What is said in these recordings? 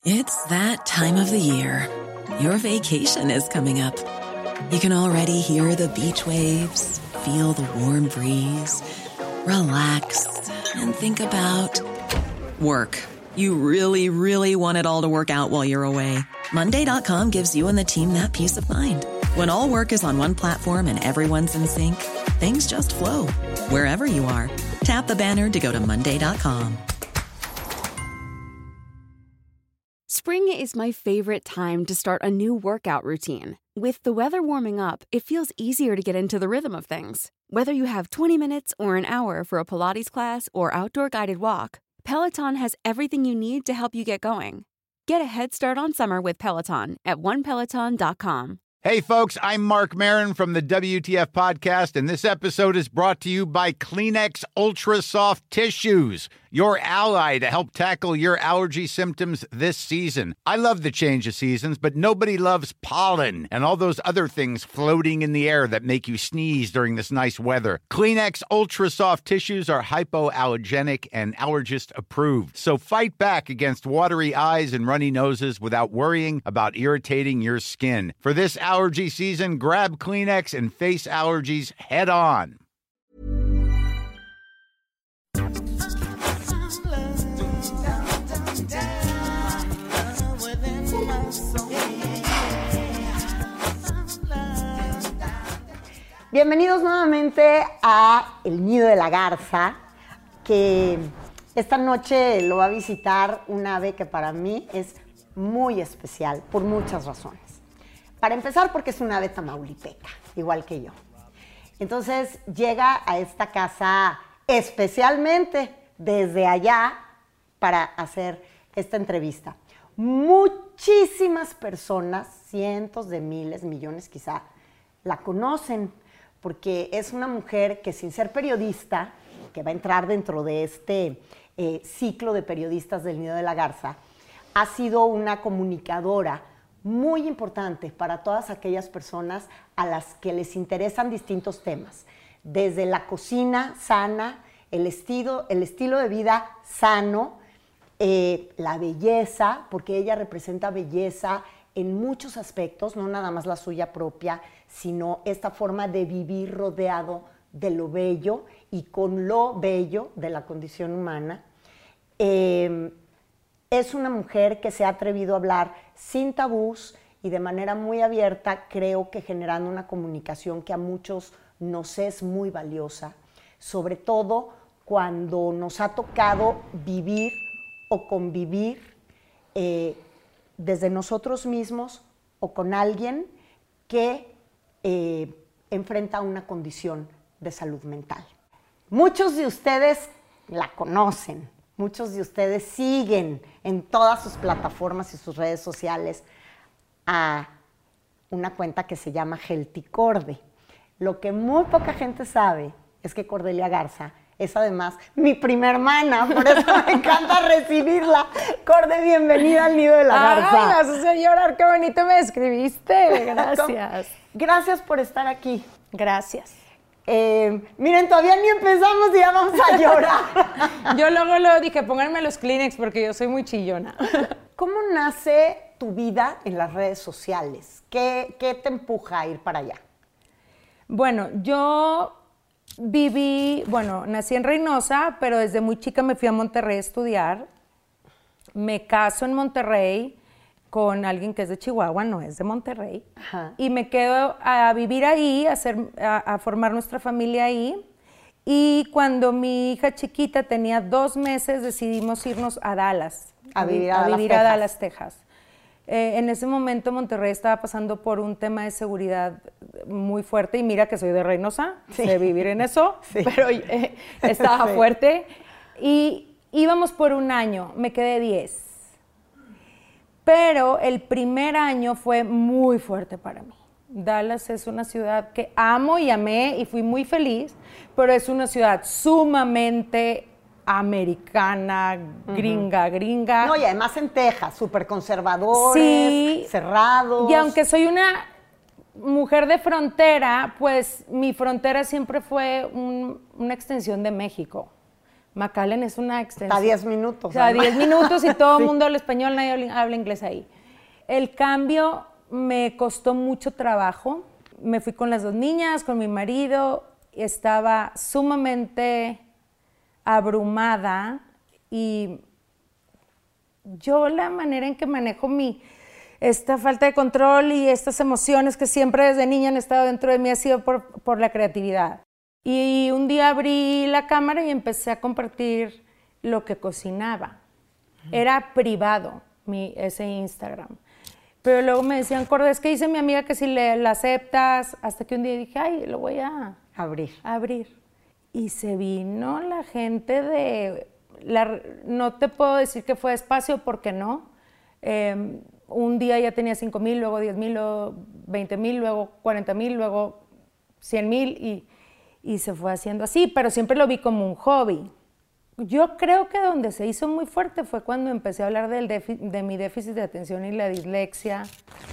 It's that time of the year. Your vacation is coming up. You can already hear the beach waves, feel the warm breeze, relax, and think about work. You really, really want it all to work out while you're away. Monday.com gives you and the team that peace of mind. When all work is on one platform and everyone's in sync, things just flow. Wherever you are, tap the banner to go to Monday.com. Spring is my favorite time to start a new workout routine. With the weather warming up, it feels easier to get into the rhythm of things. Whether you have 20 minutes or an hour for a Pilates class or outdoor guided walk, Peloton has everything you need to help you get going. Get a head start on summer with Peloton at onepeloton.com. Hey, folks, I'm Mark Maron from the WTF Podcast, and this episode is brought to you by Kleenex Ultra Soft Tissues, your ally to help tackle your allergy symptoms this season. I love the change of seasons, but nobody loves pollen and all those other things floating in the air that make you sneeze during this nice weather. Kleenex Ultra Soft Tissues are hypoallergenic and allergist approved, so fight back against watery eyes and runny noses without worrying about irritating your skin. For this allergy season, grab Kleenex and face allergies head on. Bienvenidos nuevamente a El Nido de la Garza, que esta noche lo va a visitar un ave que para mí es muy especial por muchas razones. Para empezar, porque es un ave tamaulipeca, igual que yo. Entonces llega a esta casa especialmente desde allá para hacer esta entrevista. Muchísimas personas, cientos de miles, millones quizá, la conocen porque es una mujer que sin ser periodista, que va a entrar dentro de este ciclo de periodistas del Nido de la Garza, ha sido una comunicadora muy importante para todas aquellas personas a las que les interesan distintos temas, desde la cocina sana, el estilo de vida sano, la belleza, porque ella representa belleza en muchos aspectos, no nada más la suya propia, sino esta forma de vivir rodeado de lo bello y con lo bello de la condición humana. Es una mujer que se ha atrevido a hablar sin tabús y de manera muy abierta, creo que generando una comunicación que a muchos nos es muy valiosa, sobre todo cuando nos ha tocado vivir o convivir desde nosotros mismos o con alguien que enfrenta una condición de salud mental. Muchos de ustedes la conocen, muchos de ustedes siguen en todas sus plataformas y sus redes sociales a una cuenta que se llama Healthy Corde. Lo que muy poca gente sabe es que Cordelia Garza es además mi prima hermana, por eso me encanta recibirla. Corde, bienvenida al Nido de la Garza. Ay, me haces llorar, qué bonito me describiste. Gracias. Gracias por estar aquí. Gracias. Miren, todavía ni empezamos y ya vamos a llorar. Yo luego dije, pónganme los Kleenex porque yo soy muy chillona. ¿Cómo nace tu vida en las redes sociales? ¿Qué te empuja a ir para allá? Bueno, yo nací en Reynosa, pero desde muy chica me fui a Monterrey a estudiar. Me caso en Monterrey con alguien que es de Chihuahua, no es de Monterrey. Ajá. Y me quedo a vivir ahí, a formar nuestra familia ahí. Y cuando mi hija chiquita tenía 2 meses, decidimos irnos a Dallas. A vivir a Dallas, Texas. En ese momento Monterrey estaba pasando por un tema de seguridad muy fuerte, y mira que soy de Reynosa, sí, sé vivir en eso, sí, pero estaba sí, fuerte. Y íbamos por 1 año, me quedé 10. Pero el primer año fue muy fuerte para mí. Dallas es una ciudad que amo y amé y fui muy feliz, pero es una ciudad sumamente americana, gringa. No, y además en Texas, súper conservadores, sí, cerrados. Y aunque soy una mujer de frontera, pues mi frontera siempre fue una extensión de México. McAllen es una extensión. Está 10 minutos. O sea, 10 minutos y todo el mundo habla español, nadie habla inglés ahí. El cambio me costó mucho trabajo. Me fui con las 2 niñas, con mi marido. Estaba sumamente abrumada y yo la manera en que manejo esta falta de control y estas emociones que siempre desde niña han estado dentro de mí ha sido por la creatividad. Y un día abrí la cámara y empecé a compartir lo que cocinaba. Era privado ese Instagram. Pero luego me decían, Cordes, ¿qué dice mi amiga que si la aceptas? Hasta que un día dije, ay, lo voy a abrir. Y se vino la gente no te puedo decir que fue despacio porque no. Un día ya tenía 5,000, luego 10,000, luego 20,000, luego 40,000, luego 100,000 y se fue haciendo así, pero siempre lo vi como un hobby. Yo creo que donde se hizo muy fuerte fue cuando empecé a hablar de mi déficit de atención y la dislexia,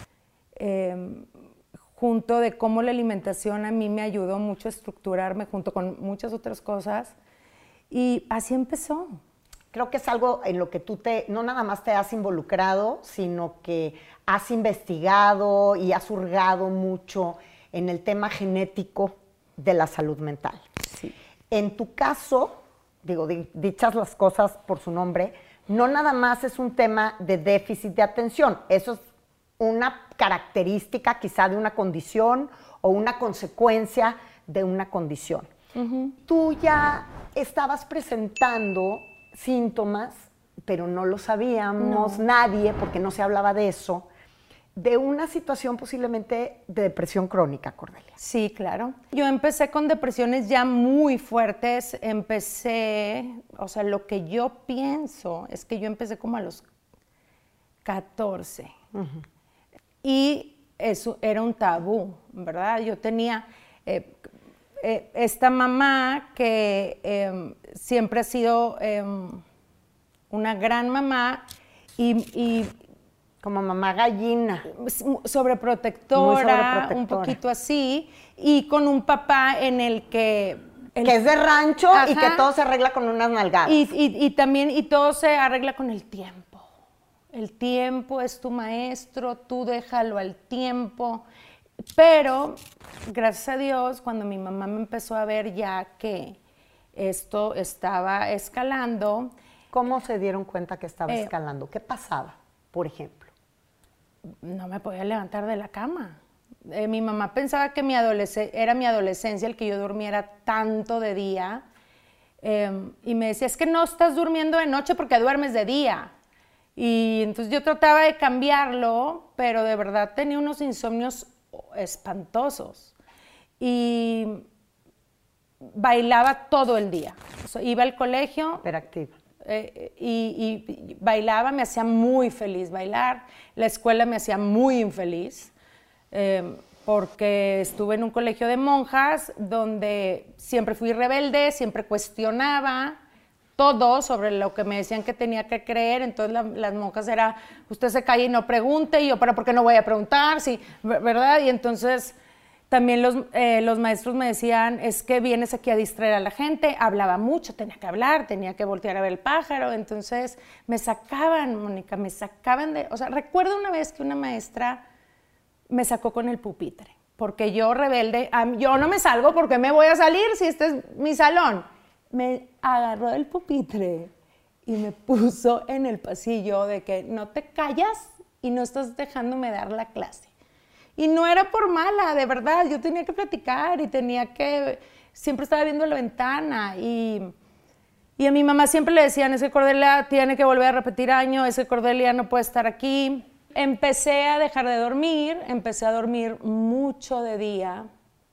junto de cómo la alimentación a mí me ayudó mucho a estructurarme junto con muchas otras cosas. Y así empezó. Creo que es algo en lo que tú no nada más te has involucrado, sino que has investigado y has hurgado mucho en el tema genético de la salud mental. Sí. En tu caso, digo, dichas las cosas por su nombre, no nada más es un tema de déficit de atención, eso es una característica quizá de una condición o una consecuencia de una condición. Uh-huh. Tú ya estabas presentando síntomas, pero no lo sabíamos nadie, porque no se hablaba de eso, de una situación posiblemente de depresión crónica, Cordelia. Sí, claro. Yo empecé con depresiones ya muy fuertes, o sea, lo que yo pienso es que yo empecé como a los 14. Uh-huh. Y eso era un tabú, ¿verdad? Yo tenía esta mamá que siempre ha sido una gran mamá y como mamá gallina. Sobreprotectora, un poquito así, y con un papá en el que... que es de rancho. Ajá, y que todo se arregla con unas nalgadas. Y también todo se arregla con el tiempo. El tiempo es tu maestro, tú déjalo al tiempo. Pero, gracias a Dios, cuando mi mamá me empezó a ver ya que esto estaba escalando... ¿Cómo se dieron cuenta que estaba escalando? ¿Qué pasaba, por ejemplo? No me podía levantar de la cama. Mi mamá pensaba que era mi adolescencia el que yo durmiera tanto de día. Y me decía, es que no estás durmiendo de noche porque duermes de día. Y entonces yo trataba de cambiarlo, pero de verdad tenía unos insomnios espantosos. Y bailaba todo el día. O sea, iba al colegio. Hiperactiva. Y bailaba, me hacía muy feliz bailar. La escuela me hacía muy infeliz porque estuve en un colegio de monjas donde siempre fui rebelde, siempre cuestionaba todo sobre lo que me decían que tenía que creer. Entonces las monjas era, usted se calla y no pregunte, y yo, ¿pero por qué no voy a preguntar? Sí, ¿verdad? Y entonces también los maestros me decían, es que vienes aquí a distraer a la gente. Hablaba mucho, tenía que hablar, tenía que voltear a ver el pájaro. Entonces me sacaban, Mónica, o sea, recuerdo una vez que una maestra me sacó con el pupitre, porque yo rebelde, yo no me salgo porque me voy a salir si este es mi salón. Me agarró del pupitre y me puso en el pasillo de que no te callas y no estás dejándome dar la clase. Y no era por mala, de verdad, yo tenía que platicar y siempre estaba viendo la ventana y a mi mamá siempre le decían, ese Cordelia tiene que volver a repetir año, ese Cordelia no puede estar aquí. Empecé a dejar de dormir, empecé a dormir mucho de día,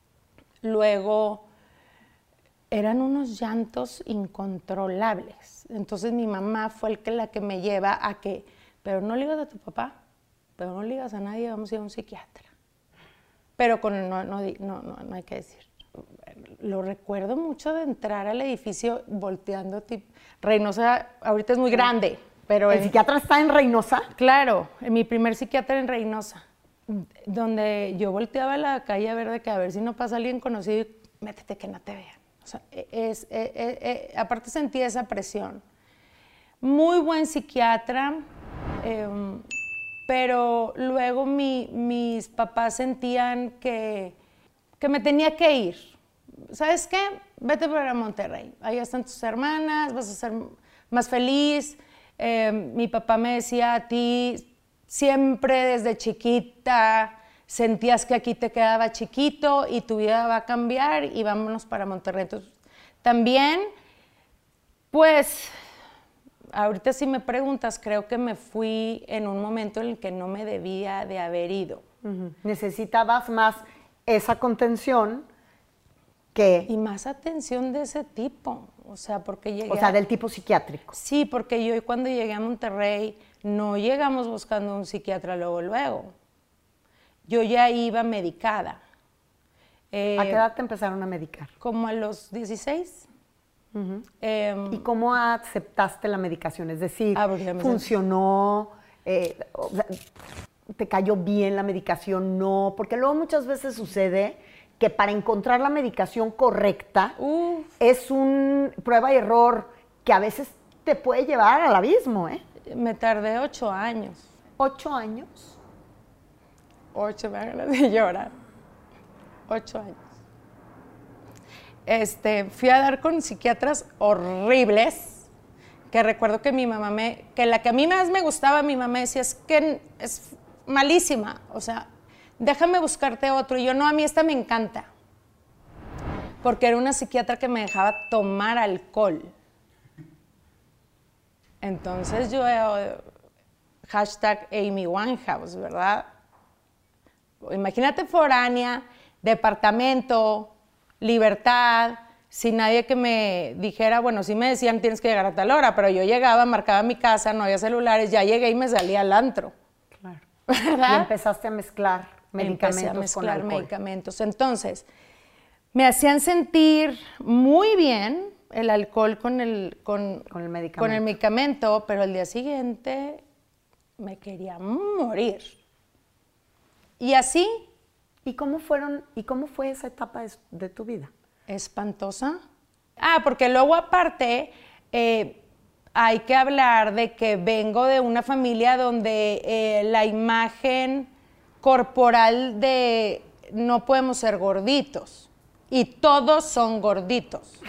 luego eran unos llantos incontrolables. Entonces mi mamá fue la que me lleva a que, pero no le digas a tu papá, pero no le digas a nadie, vamos a ir a un psiquiatra. Pero no hay que decir. Lo recuerdo mucho de entrar al edificio volteando, Reynosa ahorita es muy grande, pero... ¿El psiquiatra está en Reynosa? Claro, mi primer psiquiatra en Reynosa, donde yo volteaba a la calle a ver si no pasa alguien conocido y métete que no te vean. O O sea, aparte sentí esa presión. Muy buen psiquiatra, pero luego mis papás sentían que me tenía que ir. ¿Sabes qué? Vete para Monterrey. Ahí están tus hermanas, vas a ser más feliz. Mi papá me decía, a ti siempre desde chiquita sentías que aquí te quedaba chiquito y tu vida va a cambiar y vámonos para Monterrey. Entonces, también, pues, ahorita si me preguntas, creo que me fui en un momento en el que no me debía de haber ido. Necesitabas más esa contención y más atención de ese tipo, o sea, porque llegué... O sea, del tipo psiquiátrico. Sí, porque yo cuando llegué a Monterrey no llegamos buscando un psiquiatra luego. Yo ya iba medicada. ¿A qué edad te empezaron a medicar? Como a los 16. ¿Y cómo aceptaste la medicación? Es decir, ¿funcionó? ¿Te cayó bien la medicación? No, porque luego muchas veces sucede que para encontrar la medicación correcta es un prueba y error que a veces te puede llevar al abismo, ¿eh? Me tardé 8 años. ¿8 años? 8, me hagan de llorar. 8 años. Fui a dar con psiquiatras horribles, que recuerdo que mi mamá que la que a mí más me gustaba, mi mamá decía, es que es malísima, o sea, déjame buscarte otro. Y yo, no, a mí esta me encanta. Porque era una psiquiatra que me dejaba tomar alcohol. Entonces yo, hashtag Amy Winehouse, ¿verdad? Imagínate foránea, departamento, libertad, sin nadie que me dijera, bueno, sí me decían tienes que llegar a tal hora, pero yo llegaba, marcaba mi casa, no había celulares, ya llegué y me salía al antro. Claro. ¿Verdad? Y empezaste a mezclar medicamentos. Empecé a mezclar con alcohol. medicamentos. Entonces, me hacían sentir muy bien el alcohol con el medicamento, pero el día siguiente me quería morir. Y así. ¿Y cómo fue esa etapa de tu vida? Espantosa. Porque luego aparte hay que hablar de que vengo de una familia donde la imagen corporal de no podemos ser gorditos y todos son gorditos.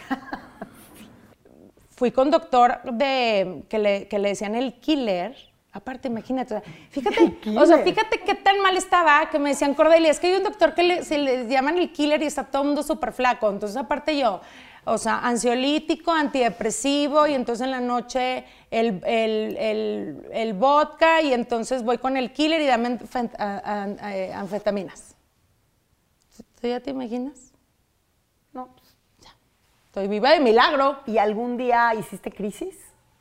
Fui con doctor que le decían el killer. Aparte, imagínate, fíjate qué tan mal estaba que me decían, Cordelia, es que hay un doctor que se le llaman el killer y está todo el mundo súper flaco. Entonces, aparte yo, ansiolítico, antidepresivo, y entonces en la noche el vodka, y entonces voy con el killer y dame anfetaminas. ¿Tú ya te imaginas? No, pues ya. Estoy viva de milagro. ¿Y algún día hiciste crisis?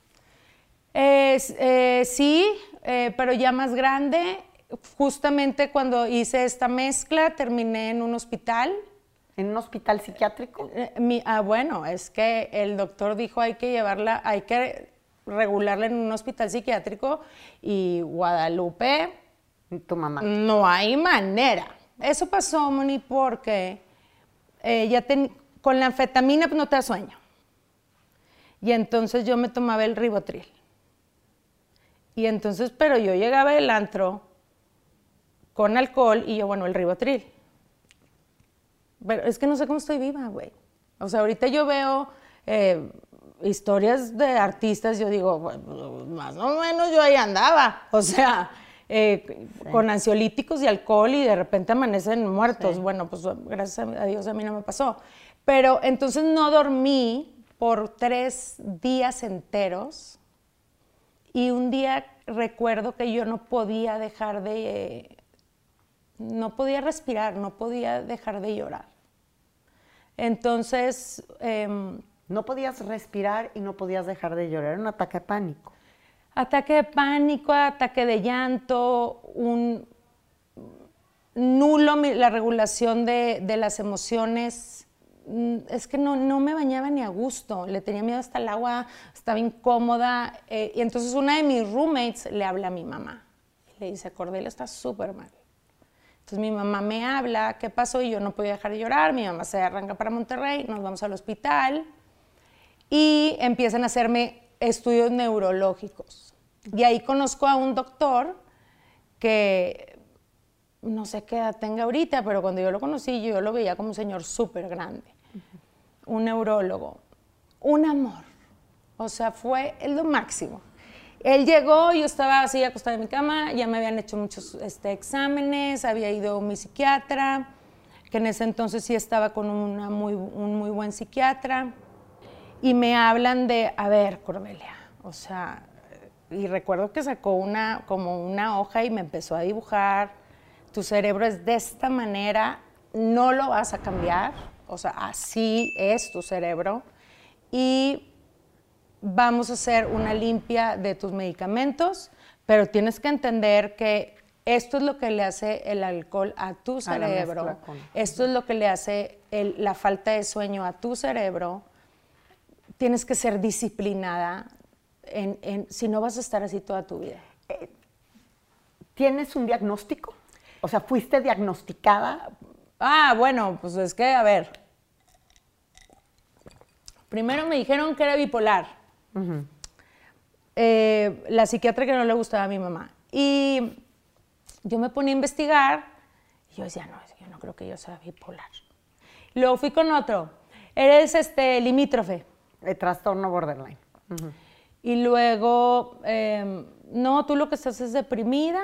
Sí, pero ya más grande. Justamente cuando hice esta mezcla, terminé en un hospital. ¿En un hospital psiquiátrico? Bueno, es que el doctor dijo hay que regularla en un hospital psiquiátrico, y Guadalupe... Tu mamá. No hay manera. Eso pasó, Moni, porque con la anfetamina no te da sueño. Y entonces yo me tomaba el Rivotril. Y entonces, pero yo llegaba del antro con alcohol y yo, el Rivotril. Pero es que no sé cómo estoy viva, güey. O sea, ahorita yo veo historias de artistas, yo digo, más o menos yo ahí andaba. O sea, sí. Con ansiolíticos y alcohol y de repente amanecen muertos. Sí. Bueno, pues gracias a Dios a mí no me pasó. Pero entonces no dormí por 3 días enteros. Y un día recuerdo que yo no podía no podía respirar, no podía dejar de llorar. Entonces... no podías respirar y no podías dejar de llorar, era un ataque de pánico. Ataque de pánico, ataque de llanto, nulo la regulación de las emociones. Es que no me bañaba ni a gusto, le tenía miedo hasta el agua, estaba incómoda. Y entonces una de mis roommates le habla a mi mamá y le dice, Cordelia está súper mal. Entonces mi mamá me habla, ¿qué pasó? Y yo no podía dejar de llorar, mi mamá se arranca para Monterrey, nos vamos al hospital y empiezan a hacerme estudios neurológicos. Y ahí conozco a un doctor que no sé qué edad tenga ahorita, pero cuando yo lo conocí, yo lo veía como un señor súper grande, un neurólogo, un amor, o sea, fue lo máximo. Él llegó, yo estaba así acostada en mi cama, ya me habían hecho muchos exámenes, había ido a mi psiquiatra, que en ese entonces sí estaba con un muy buen psiquiatra, y me hablan de, a ver, Cordelia, o sea, y recuerdo que sacó como una hoja y me empezó a dibujar, tu cerebro es de esta manera, no lo vas a cambiar, o sea, así es tu cerebro, y vamos a hacer una limpia de tus medicamentos, pero tienes que entender que esto es lo que le hace el alcohol a tu cerebro, esto es lo que le hace la falta de sueño a tu cerebro. Tienes que ser disciplinada, si no vas a estar así toda tu vida. ¿Tienes un diagnóstico? O sea, ¿fuiste diagnosticada? Bueno, pues es que, a ver, primero me dijeron que era bipolar. La psiquiatra que no le gustaba a mi mamá. Y yo me ponía a investigar y yo decía, no, yo no creo que yo sea bipolar. Luego fui con otro. Eres limítrofe. El trastorno borderline. Y luego, no, tú lo que estás es deprimida.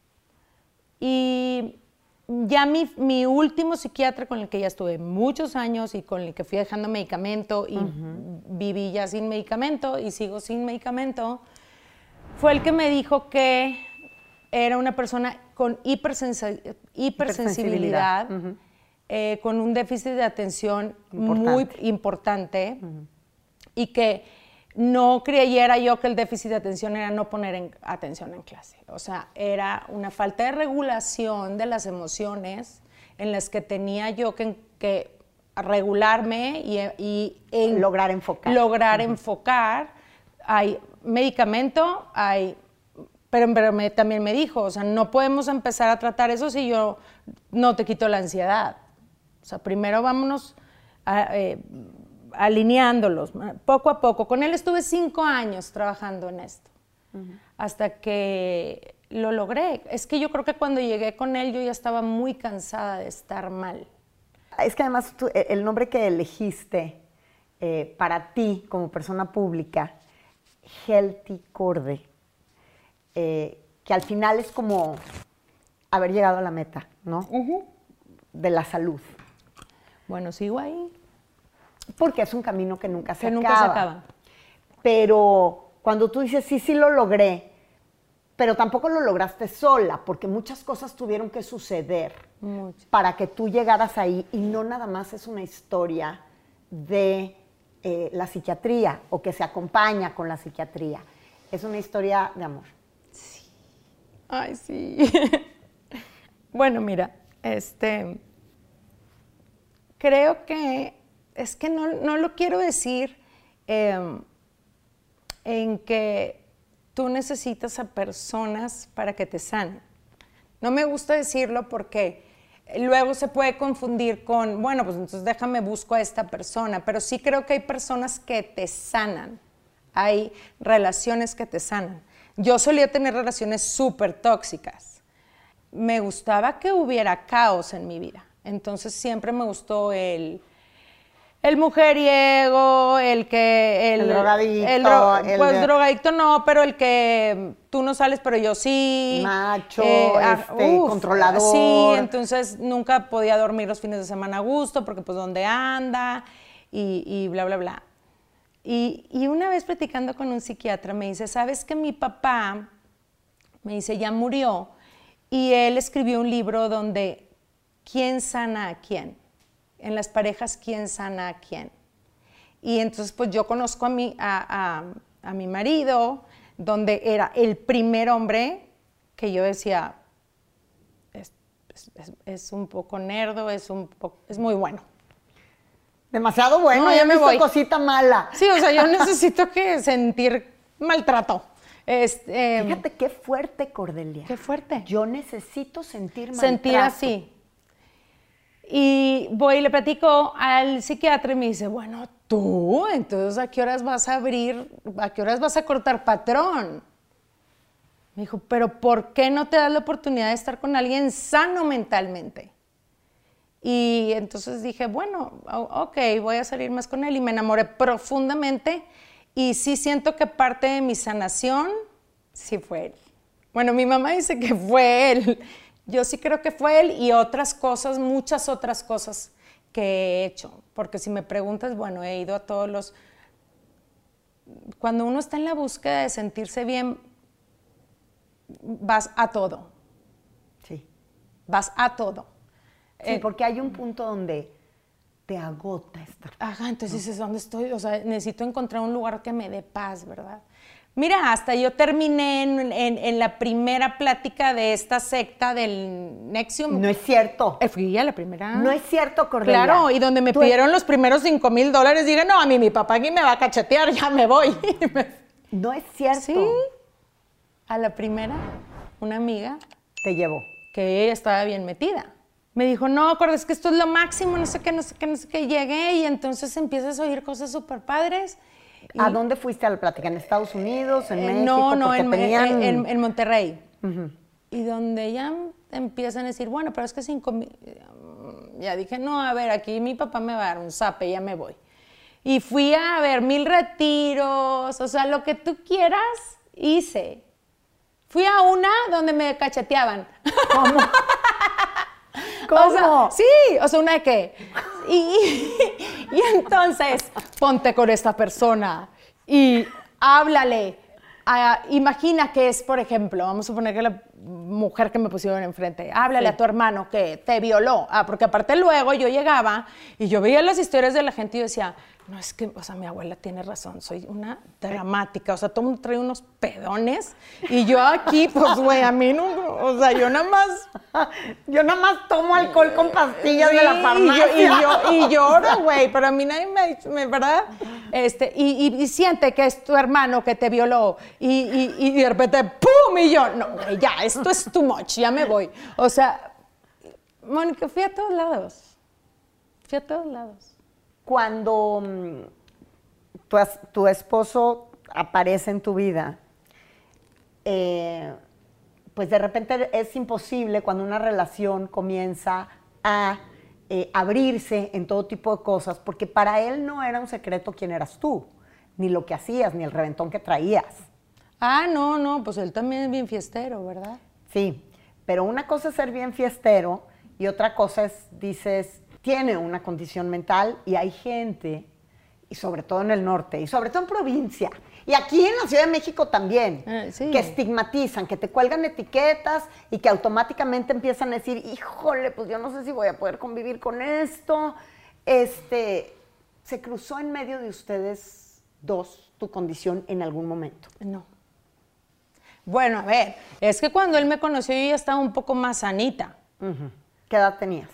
Y ya mi último psiquiatra con el que ya estuve muchos años y con el que fui dejando medicamento y viví ya sin medicamento y sigo sin medicamento, fue el que me dijo que era una persona con hipersensibilidad, con un déficit de atención muy importante y que no creyera yo que el déficit de atención era no poner atención en clase. O sea, era una falta de regulación de las emociones en las que tenía yo que regularme y lograr enfocar. Lograr enfocar. Hay medicamento, pero también me dijo, o sea, no podemos empezar a tratar eso si yo no te quito la ansiedad. O sea, primero vámonos alineándolos, poco a poco. Con él estuve 5 años trabajando en esto, hasta que lo logré. Es que yo creo que cuando llegué con él yo ya estaba muy cansada de estar mal. Es que además el nombre que elegiste para ti como persona pública, Healthy Corde, que al final es como haber llegado a la meta, ¿no? De la salud. Bueno, sigo ahí. Porque es un camino que nunca se acaba. Nunca se acaba. Pero cuando tú dices, sí lo logré, pero tampoco lo lograste sola, porque muchas cosas tuvieron que suceder para que tú llegaras ahí, y no nada más es una historia de la psiquiatría o que se acompaña con la psiquiatría. Es una historia de amor. Sí. Ay, sí. Bueno, mira, creo que es que no lo quiero decir en que tú necesitas a personas para que te sanen. No me gusta decirlo porque luego se puede confundir con, bueno, pues entonces déjame busco a esta persona, pero sí creo que hay personas que te sanan, hay relaciones que te sanan. Yo solía tener relaciones súper tóxicas. Me gustaba que hubiera caos en mi vida, entonces siempre me gustó el mujeriego, el drogadicto. Drogadicto no, pero el que tú no sales, pero yo sí. Macho, controlador. Sí, entonces nunca podía dormir los fines de semana a gusto, porque pues dónde anda, y bla, bla, bla. Y una vez platicando con un psiquiatra me dice, ¿sabes que mi papá, me dice, ya murió? Y él escribió un libro donde, ¿quién sana a quién? En las parejas, ¿quién sana a quién? Y entonces, pues yo conozco a mi marido, donde era el primer hombre que yo decía, es un poco nerdo, es muy bueno. Demasiado bueno, no, ya me voy. Cosita mala. Sí, o sea, yo necesito sentir maltrato. Fíjate qué fuerte, Cordelia. Qué fuerte. Yo necesito sentir maltrato. Sentir así. Y voy y le platico al psiquiatra y me dice, bueno, tú, entonces, ¿a qué horas vas a abrir? ¿A qué horas vas a cortar patrón? Me dijo, pero ¿por qué no te das la oportunidad de estar con alguien sano mentalmente? Y entonces dije, bueno, ok, voy a salir más con él. Y me enamoré profundamente. Y sí siento que parte de mi sanación, sí fue él. Bueno, mi mamá dice que fue él. Yo sí creo que fue él y otras cosas, muchas otras cosas que he hecho. Porque si me preguntas, bueno, he ido a todos los... Cuando uno está en la búsqueda de sentirse bien, vas a todo. Sí. Vas a todo. Sí, porque hay un punto donde te agota estar. Ajá, entonces dices, ¿dónde estoy? O sea, necesito encontrar un lugar que me dé paz, ¿verdad? Mira, hasta yo terminé en la primera plática de esta secta del Nexium. No es cierto. Fui a la primera. No es cierto, Cordelia. Claro, y donde me pidieron los primeros $5,000, dije, no, a mí mi papá aquí me va a cachetear, ya me voy. No es cierto. Sí, a la primera, una amiga. Te llevó. Que ella estaba bien metida. Me dijo, no, acuerdas es que esto es lo máximo, no sé qué, no sé qué, no sé qué. Llegué y entonces empiezas a oír cosas súper padres. ¿A dónde fuiste a la plática? ¿En Estados Unidos? ¿En México? No, Tenían... en Monterrey. Y donde ya empiezan a decir, bueno, pero es que 5,000... Ya dije, no, a ver, aquí mi papá me va a dar un zape, ya me voy. Y fui a ver 1,000 retiros, o sea, lo que tú quieras, hice. Fui a una donde me cacheteaban. ¿Cómo? ¿Cómo? O sea, sí, o sea, una de que... Y entonces, ponte con esta persona y háblale. Imagina que es, por ejemplo, vamos a suponer que la mujer que me pusieron enfrente, háblale a tu hermano que te violó. Porque aparte luego yo llegaba y yo veía las historias de la gente y yo decía, no, es que, o sea, mi abuela tiene razón, soy una dramática, o sea, todo el mundo trae unos pedones y yo aquí, pues, güey, a mí no, o sea, yo nada más tomo alcohol con pastillas de la farmacia. Y lloro, güey, pero a mí nadie me ¿verdad? Y siente que es tu hermano que te violó y de repente, ¡pum! Y yo, no, güey, ya, esto es too much, ya me voy. O sea, Mónica, fui a todos lados. Cuando tu esposo aparece en tu vida, pues de repente es imposible cuando una relación comienza a abrirse en todo tipo de cosas, porque para él no era un secreto quién eras tú, ni lo que hacías, ni el reventón que traías. Ah, no, pues él también es bien fiestero, ¿verdad? Sí, pero una cosa es ser bien fiestero y otra cosa es, dices, tiene una condición mental y hay gente, y sobre todo en el norte, y sobre todo en provincia, y aquí en la Ciudad de México también, sí. Que estigmatizan, que te cuelgan etiquetas y que automáticamente empiezan a decir, híjole, pues yo no sé si voy a poder convivir con esto. ¿Se cruzó en medio de ustedes dos tu condición en algún momento? No. Bueno, a ver, es que cuando él me conoció yo ya estaba un poco más sanita. ¿Qué edad tenías?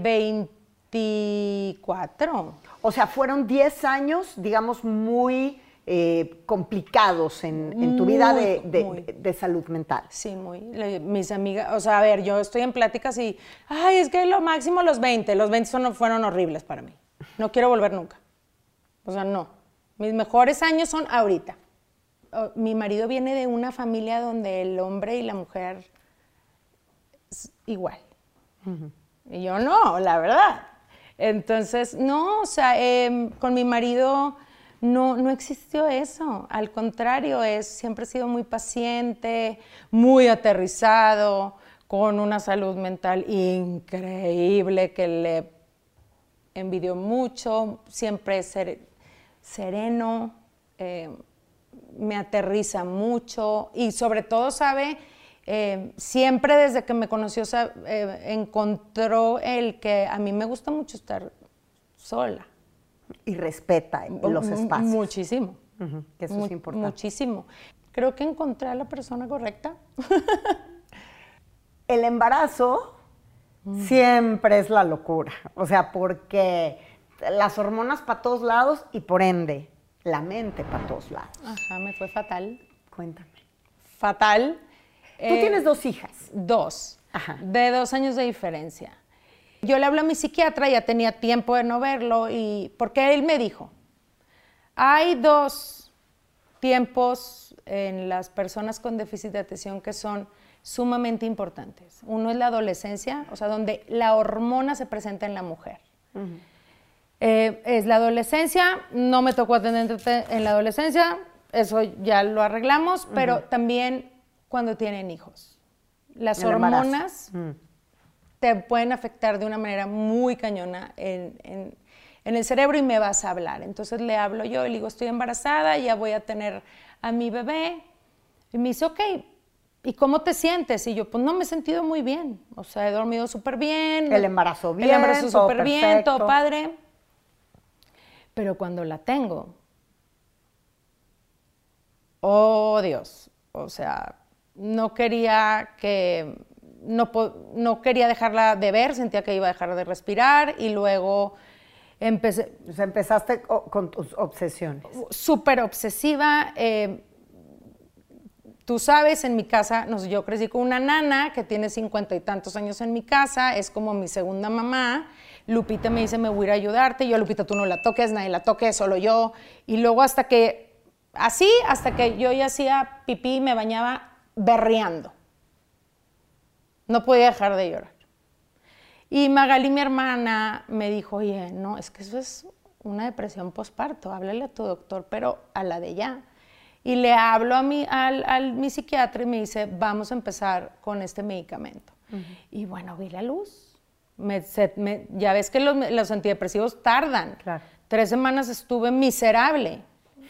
24. O sea, fueron 10 años, digamos, muy complicados en tu vida de salud mental. Sí, muy. Mis amigas, o sea, a ver, yo estoy en pláticas y, ay, es que lo máximo los 20. Los 20 fueron horribles para mí. No quiero volver nunca. O sea, no. Mis mejores años son ahorita. Mi marido viene de una familia donde el hombre y la mujer es igual. Y yo no, la verdad. Entonces, no, o sea, con mi marido no existió eso. Al contrario, siempre he sido muy paciente, muy aterrizado, con una salud mental increíble que le envidio mucho, siempre sereno, me aterriza mucho y sobre todo, ¿sabe? Siempre desde que me conoció encontró el que a mí me gusta mucho estar sola. Y respeta los espacios. Muchísimo. Que eso es importante. Muchísimo. Creo que encontré a la persona correcta. El embarazo siempre es la locura. O sea, porque las hormonas para todos lados y por ende la mente para todos lados. Ajá, me fue fatal. Cuéntame. fatal. Tú tienes 2 hijas. 2, Ajá. de 2 años de diferencia. Yo le hablé a mi psiquiatra, ya tenía tiempo de no verlo, porque él me dijo, hay 2 tiempos en las personas con déficit de atención que son sumamente importantes. Uno es la adolescencia, o sea, donde la hormona se presenta en la mujer. Es la adolescencia, no me tocó atenderte en la adolescencia, eso ya lo arreglamos, pero también cuando tienen hijos. Las hormonas te pueden afectar de una manera muy cañona en el cerebro y me vas a hablar. Entonces le hablo yo y le digo, estoy embarazada, ya voy a tener a mi bebé. Y me dice, ok, ¿y cómo te sientes? Y yo, pues no, me he sentido muy bien. O sea, he dormido súper bien. El embarazo bien, el embarazo todo súper bien, perfecto. todo padre. Pero cuando la tengo, oh Dios, o sea, no quería dejarla de ver, sentía que iba a dejar de respirar y luego empecé... O sea, empezaste con tus obsesiones. Súper obsesiva. Tú sabes, en mi casa, yo crecí con una nana que tiene 50 y tantos años en mi casa, es como mi segunda mamá. Lupita me dice, me voy a ir a ayudarte. Yo, Lupita, tú no la toques, nadie la toque, solo yo. Y luego hasta que yo ya hacía pipí y me bañaba berreando. No podía dejar de llorar. Y Magali, mi hermana, me dijo, oye, no, es que eso es una depresión postparto, háblale a tu doctor, pero a la de ya. Y le hablo a mi psiquiatra y me dice, vamos a empezar con este medicamento. Y bueno, vi la luz. Ya ves que los antidepresivos tardan. Claro. 3 semanas estuve miserable.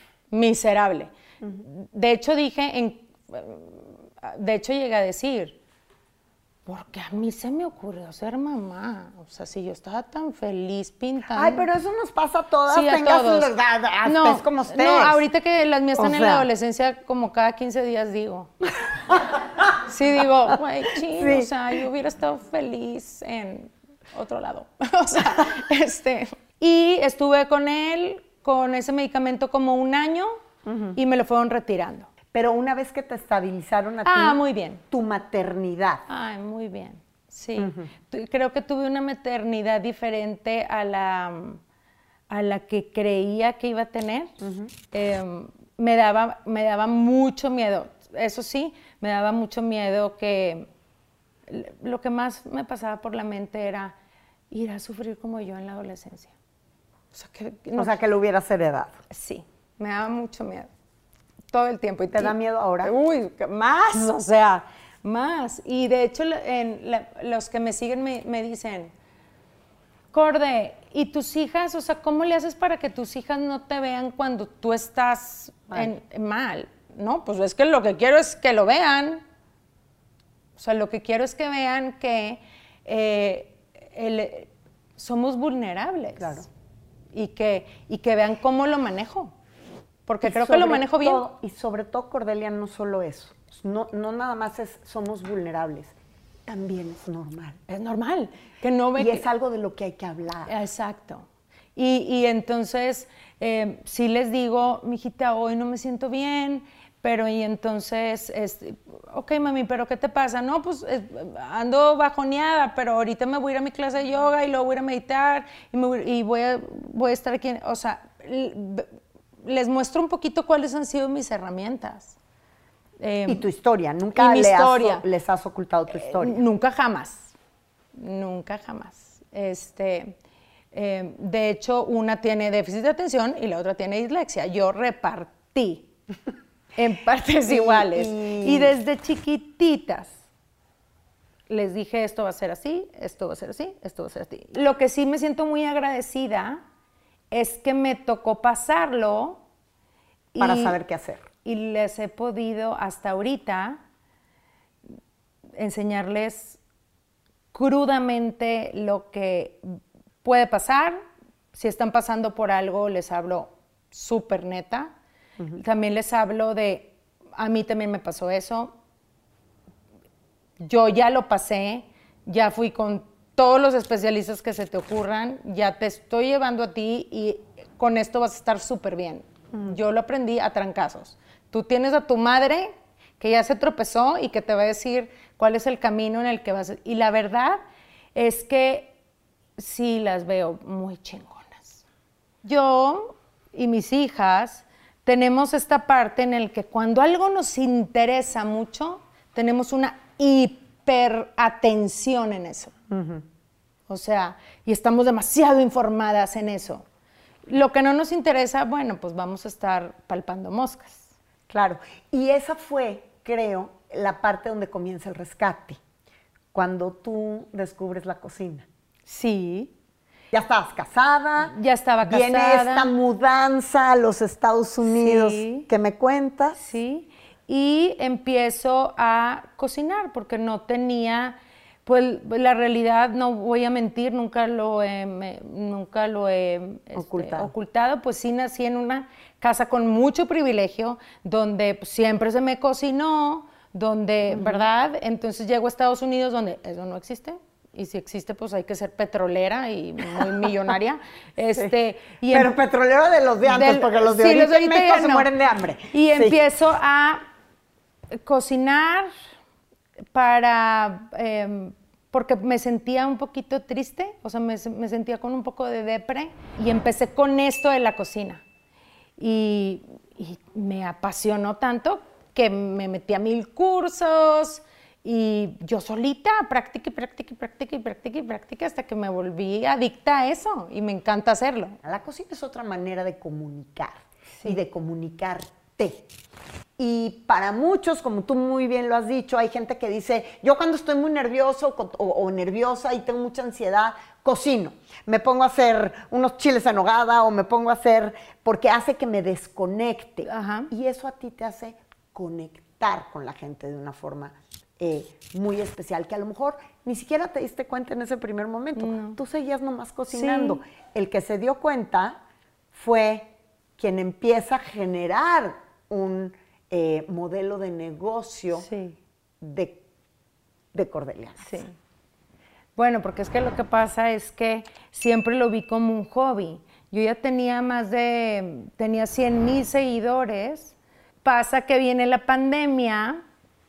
De hecho, llegué a decir, porque a mí se me ocurrió ser mamá. O sea, si yo estaba tan feliz pintando. Ay, pero eso nos pasa a todas. Sí, a todos. No, es como ustedes. No, ahorita que las mías están O en la sea. adolescencia, como cada 15 días digo. Sí, digo, güey, Sí. o sea, yo hubiera estado feliz en otro lado. O sea, Y estuve con él, con ese medicamento como 1 año y me lo fueron retirando. Pero una vez que te estabilizaron a ti, muy bien. tu maternidad. Ay, muy bien, sí. Creo que tuve una maternidad diferente a la que creía que iba a tener. Me daba mucho miedo, eso sí, me daba mucho miedo que lo que más me pasaba por la mente era ir a sufrir como yo en la adolescencia. O sea, que lo hubieras heredado. Sí, me daba mucho miedo. Todo el tiempo. ¿Te da miedo ahora? Uy, más, o sea, más. Y de hecho, los que me siguen me dicen, Corde, ¿y tus hijas? O sea, ¿cómo le haces para que tus hijas no te vean cuando tú estás mal? No, pues es que lo que quiero es que lo vean. O sea, lo que quiero es que vean que somos vulnerables. Claro. Y que vean cómo lo manejo. Porque creo que lo manejo bien. Y sobre todo, Cordelia, no solo eso. No nada más somos vulnerables. También es normal. Es normal. Que no Y es algo de lo que hay que hablar. Exacto. Y entonces, sí les digo, mijita, hoy no me siento bien, pero y entonces, ok, mami, ¿pero qué te pasa? No, pues ando bajoneada, pero ahorita me voy a ir a mi clase de yoga y luego voy a ir a meditar y voy a estar aquí. O sea, les muestro un poquito cuáles han sido mis herramientas. Y tu historia, nunca les has ocultado tu historia. Nunca jamás. De hecho, una tiene déficit de atención y la otra tiene dislexia. Yo repartí en partes iguales. Y desde chiquititas les dije, esto va a ser así, esto va a ser así, esto va a ser así. Lo que sí me siento muy agradecida es que me tocó pasarlo para saber qué hacer. Y les he podido hasta ahorita enseñarles crudamente lo que puede pasar. Si están pasando por algo, les hablo súper neta. También les hablo de, a mí también me pasó eso. Yo ya lo pasé, ya fui con todos los especialistas que se te ocurran, ya te estoy llevando a ti y con esto vas a estar súper bien. Yo lo aprendí a trancazos. Tú tienes a tu madre que ya se tropezó y que te va a decir cuál es el camino en el que vas. Y la verdad es que sí las veo muy chingonas. Yo y mis hijas tenemos esta parte en el que cuando algo nos interesa mucho, tenemos una hiperatención en eso. O sea, y estamos demasiado informadas en eso. Lo que no nos interesa, bueno, pues vamos a estar palpando moscas. Claro, y esa fue, creo, la parte donde comienza el rescate, cuando tú descubres la cocina. Sí. Ya estabas casada. Ya estaba casada. Viene esta mudanza a los Estados Unidos Sí. que me cuentas. Sí, y empiezo a cocinar porque no tenía, pues la realidad, no voy a mentir, nunca lo he ocultado, pues sí nací en una casa con mucho privilegio, donde siempre se me cocinó, donde, ¿verdad? Entonces llego a Estados Unidos donde eso no existe. Y si existe, pues hay que ser petrolera y muy millonaria. Sí. Pero petrolera de los de antes, porque los de ahorita en México se mueren de hambre. Y empiezo a cocinar porque me sentía un poquito triste, o sea, me sentía con un poco de depre, y empecé con esto de la cocina. Y me apasionó tanto que me metí a 1000 cursos, y yo solita practiqué hasta que me volví adicta a eso, y me encanta hacerlo. La cocina es otra manera de comunicar, y de comunicarte. Y para muchos, como tú muy bien lo has dicho, hay gente que dice, yo cuando estoy muy nervioso o nerviosa y tengo mucha ansiedad, cocino. Me pongo a hacer unos chiles en nogada o me pongo a hacer, porque hace que me desconecte. Ajá. Y eso a ti te hace conectar con la gente de una forma muy especial, que a lo mejor ni siquiera te diste cuenta en ese primer momento. No. Tú seguías nomás cocinando. Sí. El que se dio cuenta fue quien empieza a generar un modelo de negocio de Cordelianas. Sí. Bueno, porque es que lo que pasa es que siempre lo vi como un hobby. Yo ya tenía tenía 100,000 seguidores. Pasa que viene la pandemia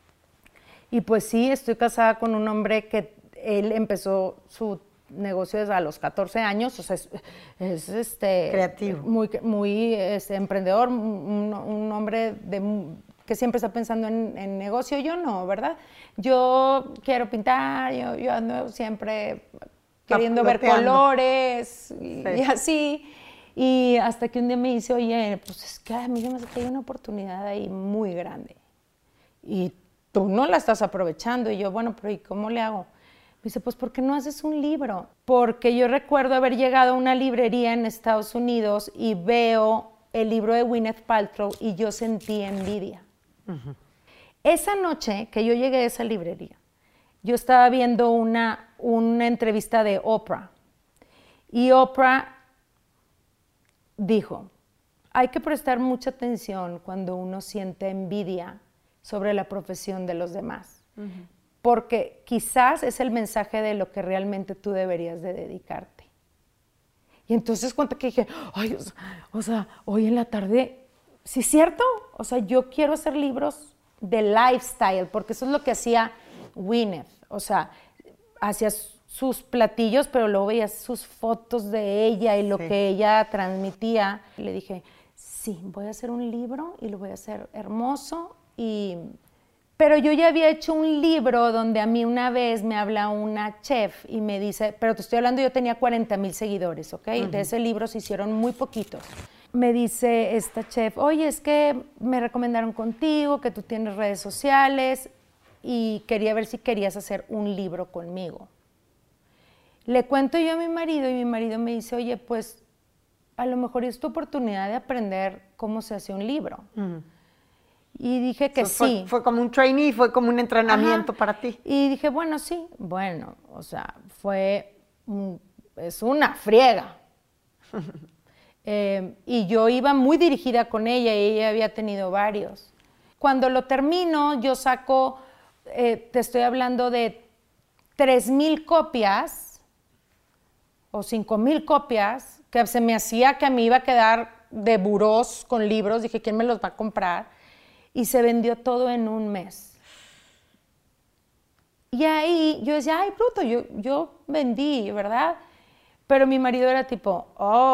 y pues sí, estoy casada con un hombre que él empezó su negocio desde a los 14 años, o sea, es creativo, muy emprendedor, un hombre que siempre está pensando en negocio. Yo no, ¿verdad? Yo quiero pintar, yo ando siempre queriendo ver colores y así. Y hasta que un día me dice, oye, pues es que a mí me hace que hay una oportunidad ahí muy grande y tú no la estás aprovechando. Y yo, bueno, pero ¿y cómo le hago? Me dice, pues ¿por qué no haces un libro? Porque yo recuerdo haber llegado a una librería en Estados Unidos y veo el libro de Gwyneth Paltrow y yo sentí envidia. Uh-huh. Esa noche que yo llegué a esa librería, yo estaba viendo una entrevista de Oprah. Y Oprah dijo, hay que prestar mucha atención cuando uno siente envidia sobre la profesión de los demás. Uh-huh. Porque quizás es el mensaje de lo que realmente tú deberías de dedicarte. Y entonces cuando que dije, ay, o sea, hoy en la tarde, ¿sí es cierto? O sea, yo quiero hacer libros de lifestyle, porque eso es lo que hacía Gwyneth. O sea, hacía sus platillos, pero luego veías sus fotos de ella y lo que ella transmitía. Y le dije, sí, voy a hacer un libro y lo voy a hacer hermoso. Pero yo ya había hecho un libro donde a mí una vez me habla una chef y me dice, pero te estoy hablando, yo tenía 40,000 seguidores, ¿ok? Uh-huh. De ese libro se hicieron muy poquitos. Me dice esta chef, oye, es que me recomendaron contigo, que tú tienes redes sociales y quería ver si querías hacer un libro conmigo. Le cuento yo a mi marido y mi marido me dice, oye, pues a lo mejor es tu oportunidad de aprender cómo se hace un libro. Uh-huh. Y dije que sí. Fue como un trainee, fue como un entrenamiento para ti. Y dije, bueno, sí. Bueno, o sea, es una friega. Y yo iba muy dirigida con ella y ella había tenido varios. Cuando lo termino, yo saco, te estoy hablando de 3,000 copias o 5,000 copias, que se me hacía que me iba a quedar de burós con libros. Dije, ¿quién me los va a comprar? y se vendió todo en un mes. Y ahí yo decía, ay, bruto, yo vendí, ¿verdad? Pero mi marido era tipo,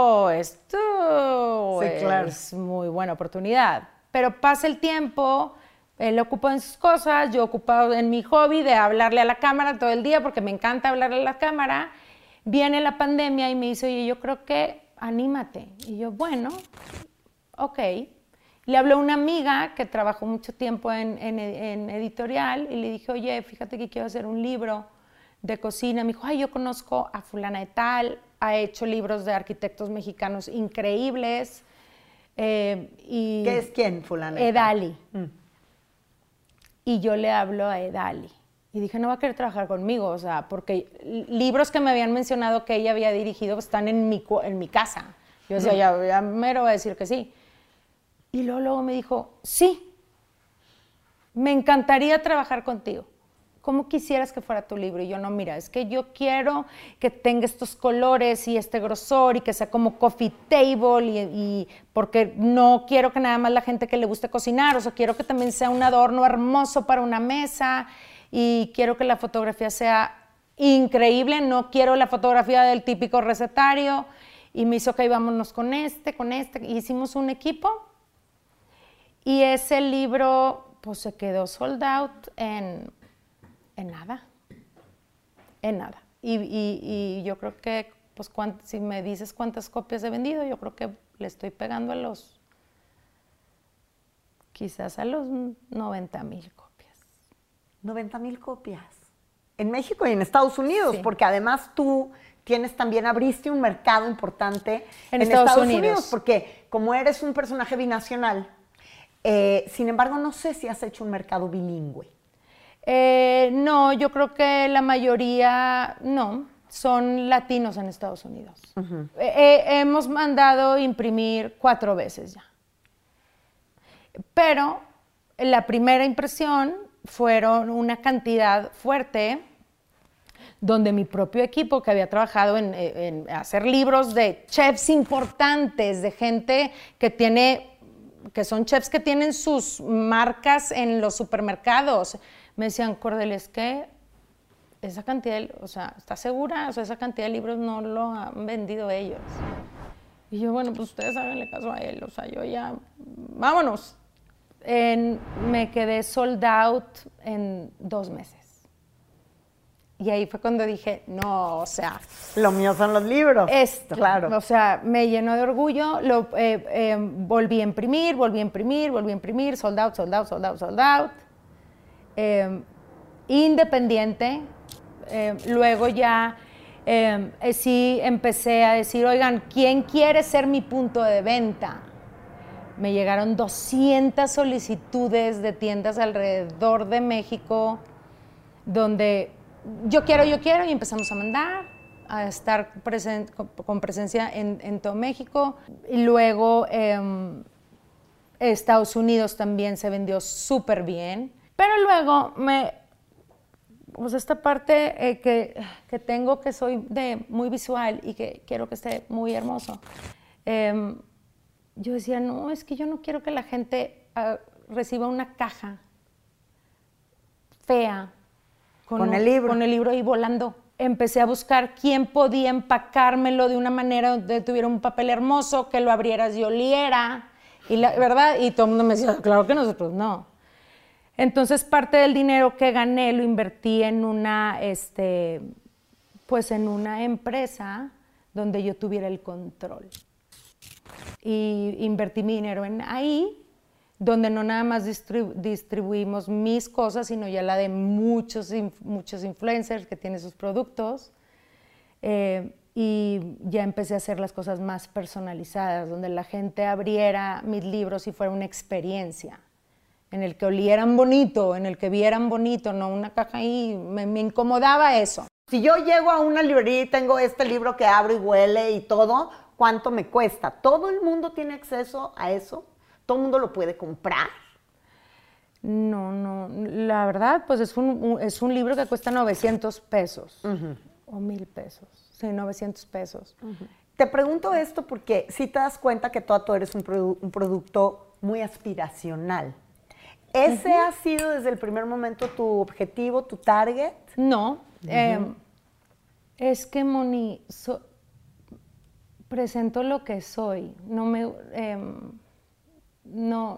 esto es muy buena oportunidad. Pero pasa el tiempo, él ocupado en sus cosas, yo ocupado en mi hobby de hablarle a la cámara todo el día, porque me encanta hablarle a la cámara. Viene la pandemia y me dice, oye, yo creo que anímate. Y yo, bueno, ok. Le habló una amiga que trabajó mucho tiempo en editorial y le dije, oye, fíjate que quiero hacer un libro de cocina. Me dijo, ay, yo conozco a fulana de tal, ha hecho libros de arquitectos mexicanos increíbles. ¿Qué es quién, fulana de tal? Edali. Y yo le hablo a Edali. Y dije, no va a querer trabajar conmigo, o sea, porque libros que me habían mencionado que ella había dirigido están en mi casa. Yo decía, ya mero va a decir que sí. Y luego me dijo, sí, me encantaría trabajar contigo. ¿Cómo quisieras que fuera tu libro? Y yo, no, mira, es que yo quiero que tenga estos colores y este grosor y que sea como coffee table y porque no quiero que nada más la gente que le guste cocinar, o sea, quiero que también sea un adorno hermoso para una mesa y quiero que la fotografía sea increíble, no quiero la fotografía del típico recetario. Y me hizo, ok, vámonos con este, y hicimos un equipo. Y ese libro, pues se quedó sold out en nada. Y yo creo que, pues, si me dices cuántas copias he vendido, yo creo que le estoy pegando quizás a los 90,000 copias. 90,000 copias. En México y en Estados Unidos, sí. Porque además tú abriste un mercado importante en Estados Unidos, porque como eres un personaje binacional, sin embargo, no sé si has hecho un mercado bilingüe. No, yo creo que la mayoría no, son latinos en Estados Unidos. Uh-huh. Hemos mandado imprimir 4 veces ya. Pero la primera impresión fueron una cantidad fuerte donde mi propio equipo, que había trabajado en hacer libros de chefs importantes, de gente que son chefs que tienen sus marcas en los supermercados, me decían, Cordel, es que esa cantidad, o sea, ¿estás segura? O sea, esa cantidad de libros no lo han vendido ellos. Y yo, bueno, pues ustedes háganle caso a él, o sea, yo ya, vámonos. Me quedé sold out en 2 meses. Y ahí fue cuando dije, no, o sea... Lo mío son los libros. Esto, claro. O sea, me llenó de orgullo, volví a imprimir, sold out. Independiente. Luego ya sí empecé a decir, oigan, ¿quién quiere ser mi punto de venta? Me llegaron 200 solicitudes de tiendas alrededor de México donde yo quiero, y empezamos a mandar, a estar con presencia en todo México. Y luego Estados Unidos también se vendió súper bien. Pero luego pues esta parte que tengo, que soy muy visual y que quiero que esté muy hermoso, yo decía, no, es que yo no quiero que la gente reciba una caja fea con el libro ahí volando. Empecé a buscar quién podía empacármelo de una manera donde tuviera un papel hermoso, que lo abrieras y oliera, ¿verdad? Y todo el mundo me decía, claro que nosotros no. Entonces, parte del dinero que gané lo invertí en una empresa donde yo tuviera el control. Y invertí mi dinero ahí, donde no nada más distribuimos mis cosas, sino ya la de muchos influencers que tienen sus productos. Y ya empecé a hacer las cosas más personalizadas, donde la gente abriera mis libros y fuera una experiencia, en el que olieran bonito, en el que vieran bonito, no una caja ahí. Me incomodaba eso. Si yo llego a una librería y tengo este libro que abro y huele y todo, ¿cuánto me cuesta? ¿Todo el mundo tiene acceso a eso? ¿Todo el mundo lo puede comprar? No, la verdad, pues es un libro que cuesta 900 pesos, uh-huh, o 1,000 pesos, sí, 900 pesos. Uh-huh. Te pregunto esto porque sí te das cuenta que tú eres un producto muy aspiracional. ¿Ese ha sido desde el primer momento tu objetivo, tu target? No. Es que, Moni, presento lo que soy. No me... No,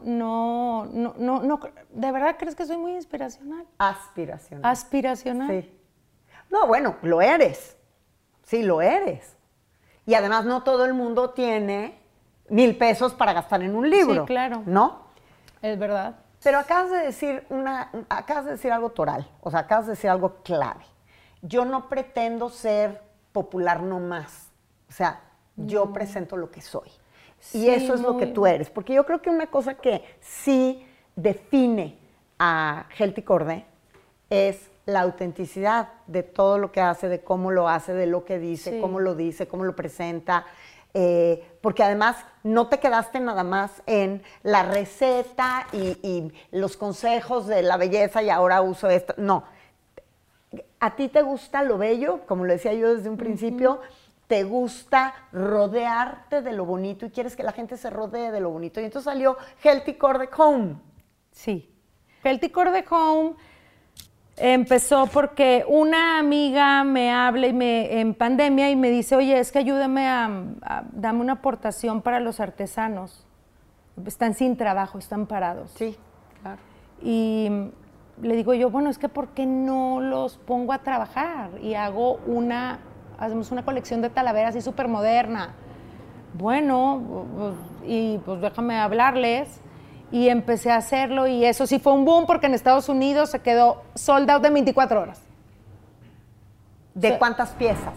¿de verdad crees que soy muy inspiracional? Aspiracional. Aspiracional. Sí. No, bueno, lo eres. Sí, lo eres. Y además no todo el mundo tiene 1,000 pesos para gastar en un libro. Sí, claro. ¿No? Es verdad. Pero acabas de decir algo toral, o sea, acabas de decir algo clave. Yo no pretendo ser popular nomás. O sea, yo presento lo que soy. Y eso es lo que tú eres. Porque yo creo que una cosa que sí define a Helty Cordé es la autenticidad de todo lo que hace, de cómo lo hace, de lo que dice, cómo lo presenta. Porque además no te quedaste nada más en la receta y los consejos de la belleza y ahora uso esto. No. A ti te gusta lo bello, como lo decía yo desde un principio, te gusta rodearte de lo bonito y quieres que la gente se rodee de lo bonito. Y entonces salió Helty Cordé Home. Sí. Helty Cordé Home empezó porque una amiga me habla en pandemia y me dice, oye, es que ayúdame dame una aportación para los artesanos. Están sin trabajo, están parados. Sí, claro. Y le digo yo, bueno, es que ¿por qué no los pongo a trabajar? Y hacemos una colección de talaveras así súper moderna. Bueno, pues déjame hablarles. Y empecé a hacerlo y eso sí fue un boom porque en Estados Unidos se quedó sold out en 24 horas. ¿De cuántas piezas?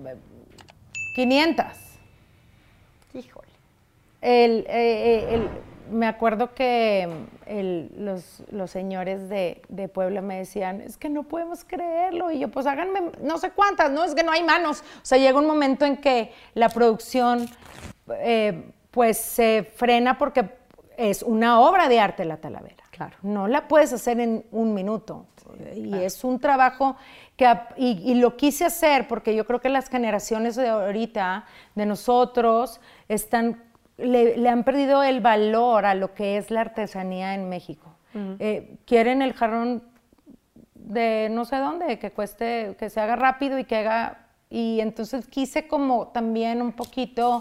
500. Híjole. Me acuerdo que los señores de Puebla me decían, es que no podemos creerlo. Y yo, pues háganme no sé cuántas, no, es que no hay manos. O sea, llega un momento en que la producción pues se frena porque es una obra de arte la talavera. Claro. No la puedes hacer en un minuto. Sí, y claro. Es un trabajo y lo quise hacer porque yo creo que las generaciones de ahorita, de nosotros, le han perdido el valor a lo que es la artesanía en México. Quieren el jarrón de no sé dónde, que se haga rápido y entonces quise como también un poquito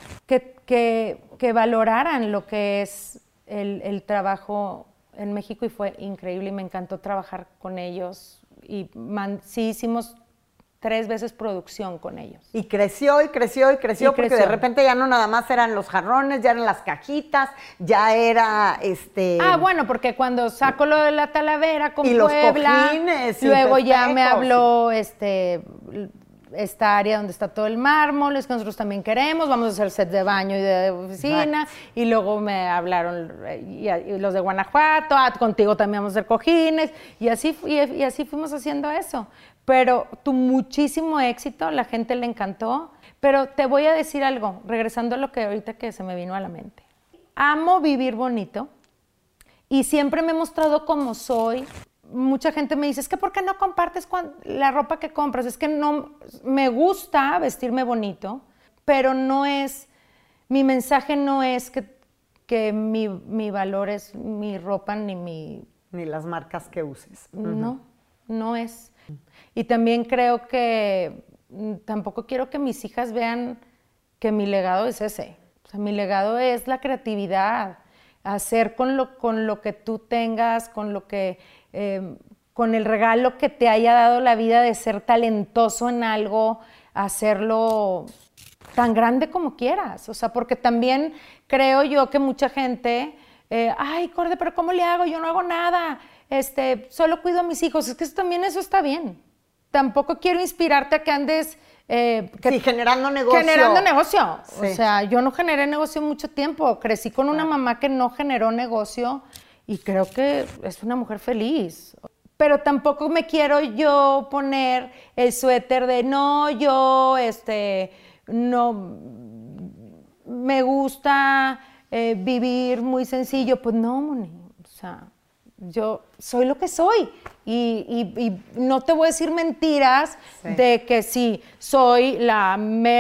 que valoraran lo que es el trabajo en México y fue increíble y me encantó trabajar con ellos y sí hicimos 3 veces producción con ellos. Y creció porque de repente ya no nada más eran los jarrones, ya eran las cajitas, ya era bueno, porque cuando saco lo de la talavera con y Puebla, los cojines, luego ya me habló esta área donde está todo el mármol, es que nosotros también queremos, vamos a hacer set de baño y de oficina, y luego me hablaron y los de Guanajuato, contigo también vamos a hacer cojines, y así fuimos haciendo eso. Pero tuvo muchísimo éxito, la gente le encantó, pero te voy a decir algo, regresando a lo que ahorita que se me vino a la mente. Amo vivir bonito y siempre me he mostrado como soy. Mucha gente me dice, es que ¿por qué no compartes la ropa que compras? Es que no, me gusta vestirme bonito, pero mi mensaje no es que mi valor es mi ropa ni las marcas que uses. No es. Y también creo que tampoco quiero que mis hijas vean que mi legado es ese. O sea, mi legado es la creatividad, hacer con lo que tú tengas, con el regalo que te haya dado la vida de ser talentoso en algo, hacerlo tan grande como quieras. O sea, porque también creo yo que mucha gente, ay, Corde, pero ¿cómo le hago? Yo no hago nada, solo cuido a mis hijos. Es que también eso está bien. Tampoco quiero inspirarte a que andes... generando negocio. Generando negocio. Sí. O sea, yo no generé negocio mucho tiempo. Crecí con una mamá que no generó negocio y creo que es una mujer feliz. Pero tampoco me quiero yo poner el suéter de no, yo, no, me gusta vivir muy sencillo. Pues no, Moni, o sea, yo soy lo que soy y no te voy a decir mentiras de que sí, soy la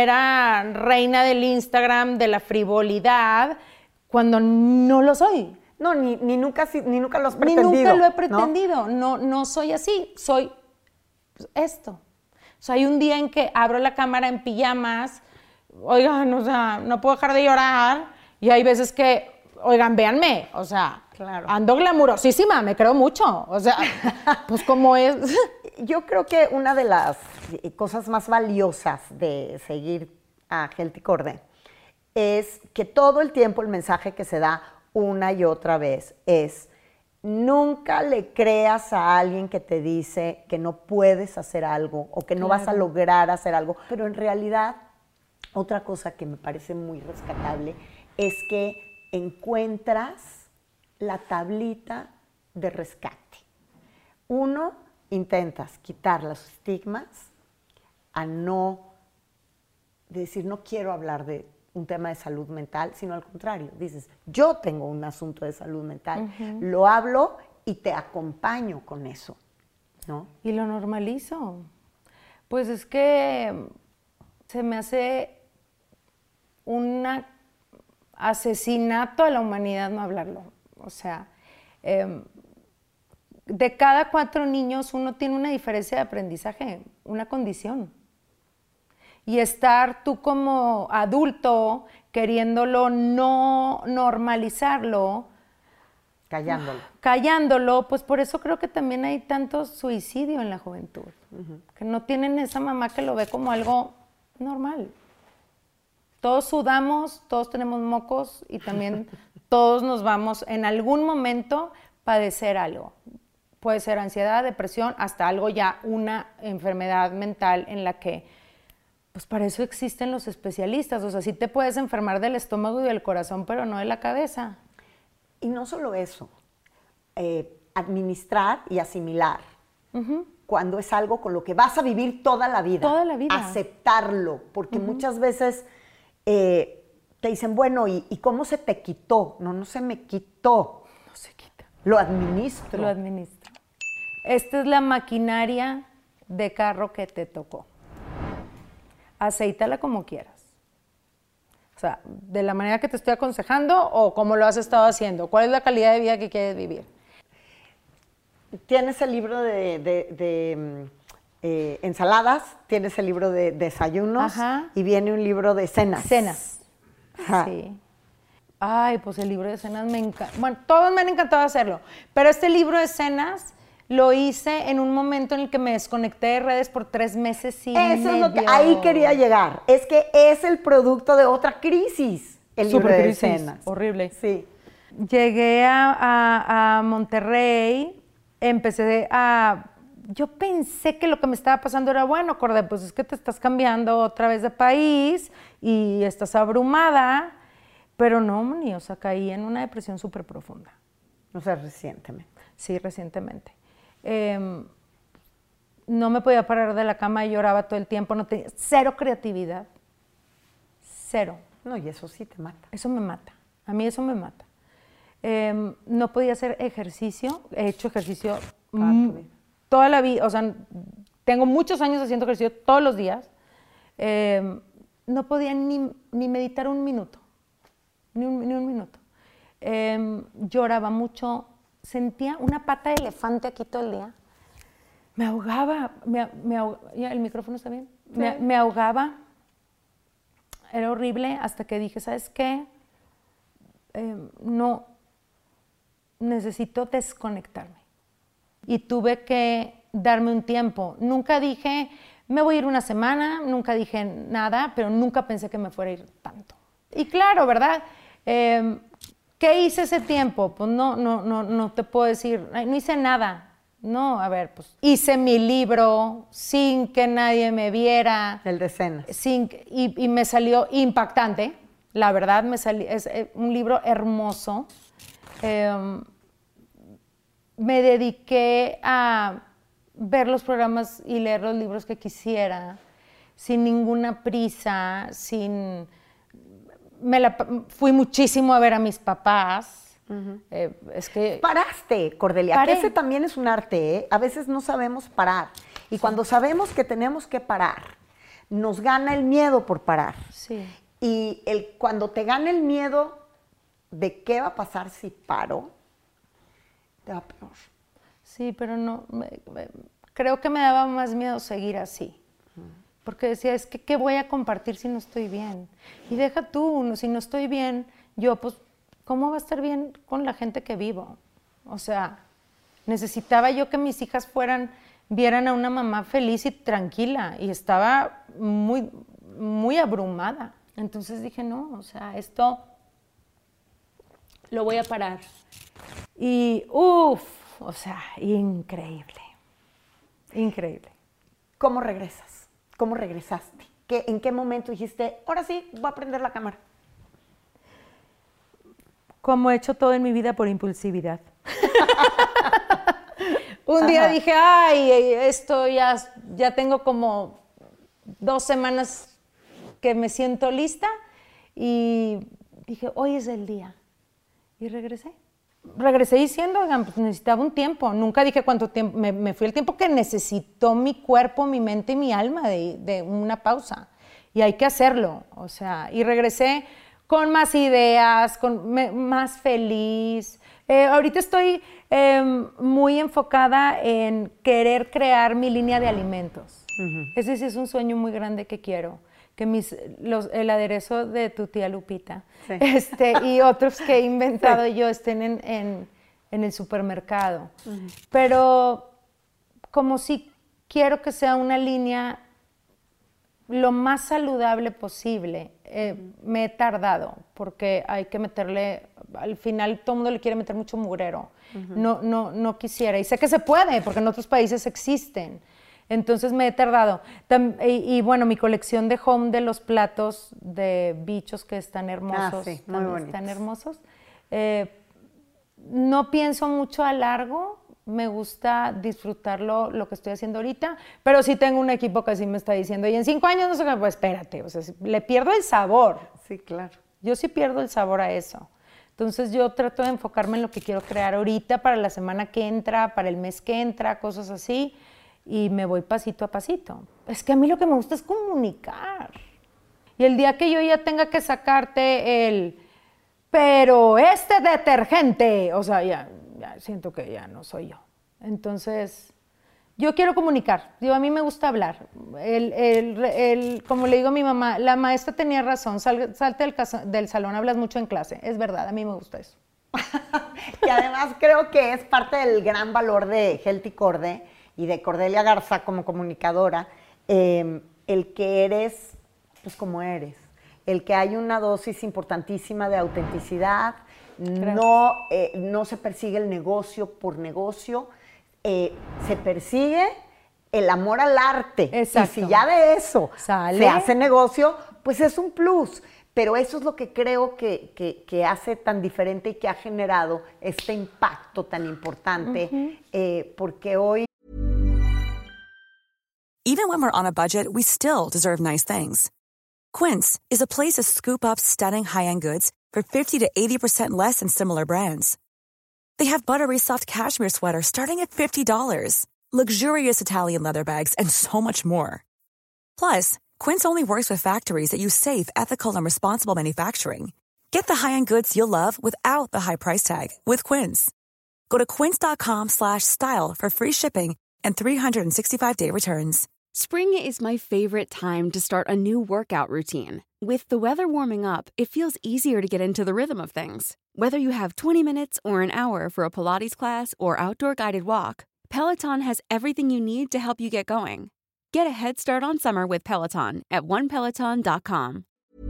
mera reina del Instagram, de la frivolidad, cuando no lo soy. No, ni nunca lo has Ni pretendido. nunca lo he pretendido. No soy así. Soy esto. O sea, hay un día en que abro la cámara en pijamas, oigan, o sea, no puedo dejar de llorar, y hay veces que, oigan, véanme, o sea, claro, ando glamurosísima, me creo mucho, o sea, pues como es. Yo creo que una de las cosas más valiosas de seguir a Healthy Corde es que todo el tiempo el mensaje que se da una y otra vez es: nunca le creas a alguien que te dice que no puedes hacer algo o que no vas a lograr hacer algo. Pero en realidad, otra cosa que me parece muy rescatable es que encuentras la tablita de rescate. Uno, intentas quitar los estigmas a no decir, no quiero hablar de un tema de salud mental, sino al contrario, dices, yo tengo un asunto de salud mental, lo hablo y te acompaño con eso, ¿no? Y lo normalizo. Pues es que se me hace un asesinato a la humanidad no hablarlo. O sea, de cada 4 niños uno tiene una diferencia de aprendizaje, una condición. Y estar tú como adulto queriéndolo no normalizarlo, callándolo, pues por eso creo que también hay tanto suicidio en la juventud, que no tienen esa mamá que lo ve como algo normal. Todos sudamos, todos tenemos mocos y también todos nos vamos en algún momento padecer algo. Puede ser ansiedad, depresión, hasta algo ya, una enfermedad mental en la que pues para eso existen los especialistas. O sea, sí te puedes enfermar del estómago y del corazón, pero no de la cabeza. Y no solo eso, administrar y asimilar. Cuando es algo con lo que vas a vivir toda la vida. Toda la vida. Aceptarlo, porque muchas veces te dicen, bueno, ¿y cómo se te quitó? No se me quitó. No se quita. Lo administro. Lo administro. Esta es la maquinaria de carro que te tocó. Aceítala como quieras. O sea, de la manera que te estoy aconsejando o como lo has estado haciendo. ¿Cuál es la calidad de vida que quieres vivir? Tienes el libro de ensaladas, tienes el libro de desayunos. Ajá. Y viene un libro de cenas. Cenas. Ajá. Sí. Ay, pues el libro de cenas me encanta. Bueno, todos me han encantado hacerlo, pero este libro de cenas lo hice en un momento en el que me desconecté de redes por 3 meses y medio. Eso es lo que ahí quería llegar. Es que es el producto de otra crisis, el libro de cenas. Horrible. Sí. Llegué a Monterrey, empecé a... Yo pensé que lo que me estaba pasando era, bueno, Corde, pues es que te estás cambiando otra vez de país y estás abrumada, pero no, Moni, o sea, caí en una depresión súper profunda. O sea, recientemente. Sí, recientemente. No me podía parar de la cama y lloraba todo el tiempo, no tenía, cero creatividad, cero. No, y eso sí te mata. Eso me mata, a mí eso me mata. No podía hacer ejercicio, he hecho ejercicio toda la vida, o sea, tengo muchos años haciendo ejercicio todos los días, no podía ni meditar un minuto, ni un minuto. Lloraba mucho. Sentía una pata de elefante aquí todo el día. Me ahogaba. ¿Ya el micrófono está bien? Sí. Me ahogaba. Era horrible hasta que dije, ¿sabes qué? No, necesito desconectarme. Y tuve que darme un tiempo. Nunca dije, me voy a ir una semana, nunca dije nada, pero nunca pensé que me fuera a ir tanto. Y claro, ¿verdad? ¿Qué hice ese tiempo? Pues no te puedo decir, no hice nada. No, a ver, pues hice mi libro sin que nadie me viera. El de cenas. Y me salió impactante, la verdad, es un libro hermoso. Me dediqué a ver los programas y leer los libros que quisiera, sin ninguna prisa, fui muchísimo a ver a mis papás. Es que paraste, Cordelia, paré. Que ese también es un arte, ¿eh? A veces no sabemos parar. Y sí. Cuando sabemos que tenemos que parar, nos gana el miedo por parar. Sí. Y cuando te gana el miedo de qué va a pasar si paro, te va peor. Sí, pero no, creo que me daba más miedo seguir así. Porque decía, es que ¿qué voy a compartir si no estoy bien? Y deja tú, si no estoy bien, yo pues, ¿cómo va a estar bien con la gente que vivo? O sea, necesitaba yo que mis hijas vieran a una mamá feliz y tranquila, y estaba muy, muy abrumada. Entonces dije, no, o sea, esto lo voy a parar. Y o sea, increíble, increíble. ¿Cómo regresas? ¿Cómo regresaste? ¿En qué momento dijiste, ahora sí, voy a prender la cámara? Como he hecho todo en mi vida por impulsividad. Un día dije, ay, esto ya tengo como 2 semanas que me siento lista, y dije, hoy es el día. Y regresé. Regresé diciendo, oigan, pues necesitaba un tiempo. Nunca dije cuánto tiempo, me fui el tiempo que necesitó mi cuerpo, mi mente y mi alma de una pausa. Y hay que hacerlo, o sea, y regresé con más ideas, más feliz. Ahorita estoy muy enfocada en querer crear mi línea de alimentos. Ese sí es un sueño muy grande que quiero. Que el aderezo de tu tía Lupita, sí, y otros que he inventado yo estén en el supermercado. Pero como si quiero que sea una línea lo más saludable posible, me he tardado, porque hay que meterle, al final todo el mundo le quiere meter mucho mugrero. No quisiera, y sé que se puede, porque en otros países existen. Entonces me he tardado. Y bueno, mi colección de home de los platos de bichos que están hermosos. Sí, muy bonitos. Están hermosos. No pienso mucho a largo, me gusta disfrutarlo lo que estoy haciendo ahorita, pero sí tengo un equipo que sí me está diciendo, y en 5 años no sé qué, pues espérate, o sea, le pierdo el sabor. Sí, claro. Yo sí pierdo el sabor a eso. Entonces yo trato de enfocarme en lo que quiero crear ahorita, para la semana que entra, para el mes que entra, cosas así. Y me voy pasito a pasito. Es que a mí lo que me gusta es comunicar. Y el día que yo ya tenga que sacarte pero este detergente, o sea, ya siento que ya no soy yo. Entonces, yo quiero comunicar. Digo, a mí me gusta hablar. Como le digo a mi mamá, la maestra tenía razón, salte del salón, hablas mucho en clase. Es verdad, a mí me gusta eso. Y además creo que es parte del gran valor de Healthy Corde y de Cordelia Garza como comunicadora, el que eres, pues como eres, el que hay una dosis importantísima de autenticidad, no se persigue el negocio por negocio, se persigue el amor al arte. Exacto. Y si ya de eso ¿sale? Se hace negocio, pues es un plus. Pero eso es lo que creo que hace tan diferente y que ha generado este impacto tan importante, porque hoy... Even when we're on a budget, we still deserve nice things. Quince is a place to scoop up stunning high-end goods for 50 to 80% less than similar brands. They have buttery soft cashmere sweaters starting at $50, luxurious Italian leather bags, and so much more. Plus, Quince only works with factories that use safe, ethical, and responsible manufacturing. Get the high-end goods you'll love without the high price tag with Quince. Go to quince.com/style for free shipping and 365-day returns. Spring is my favorite time to start a new workout routine. With the weather warming up, it feels easier to get into the rhythm of things. Whether you have 20 minutes or an hour for a Pilates class or outdoor guided walk, Peloton has everything you need to help you get going. Get a head start on summer with Peloton at onepeloton.com.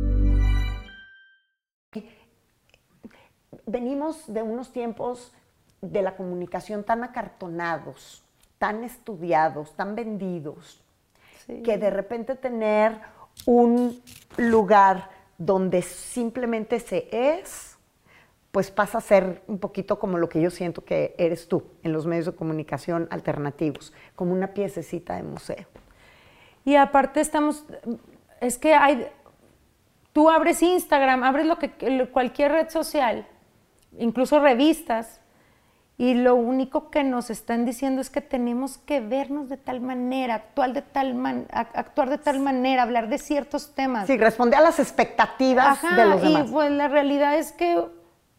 Venimos de unos tiempos de la comunicación tan acartonados, tan estudiados, tan vendidos, sí, que de repente tener un lugar donde simplemente se es, pues pasa a ser un poquito como lo que yo siento que eres tú en los medios de comunicación alternativos, como una piececita de museo. Y aparte es que tú abres Instagram, abres cualquier red social, incluso revistas, y lo único que nos están diciendo es que tenemos que vernos de tal manera, actuar de tal manera, hablar de ciertos temas. Sí, responde a las expectativas de los demás. Y pues la realidad es que